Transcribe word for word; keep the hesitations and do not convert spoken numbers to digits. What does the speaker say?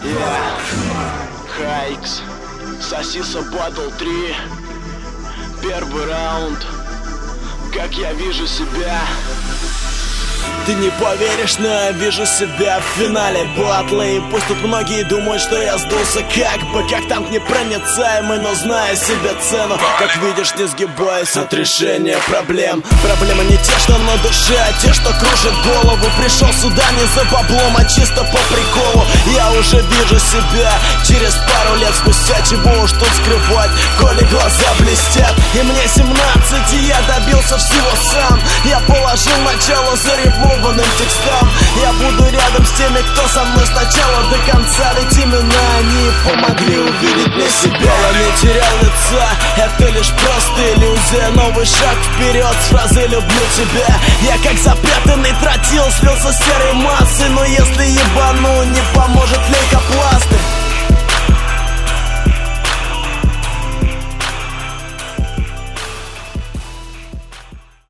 Yeah, Хайкс, Сосиса Батл три. Первый раунд. Как я вижу себя. Ты не поверишь, но я вижу себя в финале батла. И пусть тут многие думают, что я сдулся как бы как танк непроницаемый, но зная себе цену. Как видишь, не сгибаюсь от решения проблем. Проблемы не те, что на душе, а те, что кружат голову. Пришел сюда не за баблом, а чисто по приколу. Я уже вижу себя через пару лет спустя. Чего уж тут скрывать, коли глаза блестят. И мне семнадцать, и я добился всего сам. Я положил начало зарифмованным текстам. Я буду рядом с теми, кто со мной с начала до конца. Ведь именно они помогли увидеть мне себя. Я не терял лица, это лишь просто иллюзия. Новый шаг вперед с фразы «люблю тебя». Я как запрятанный тротил слился серой массой. Но если ебану, не поможет ли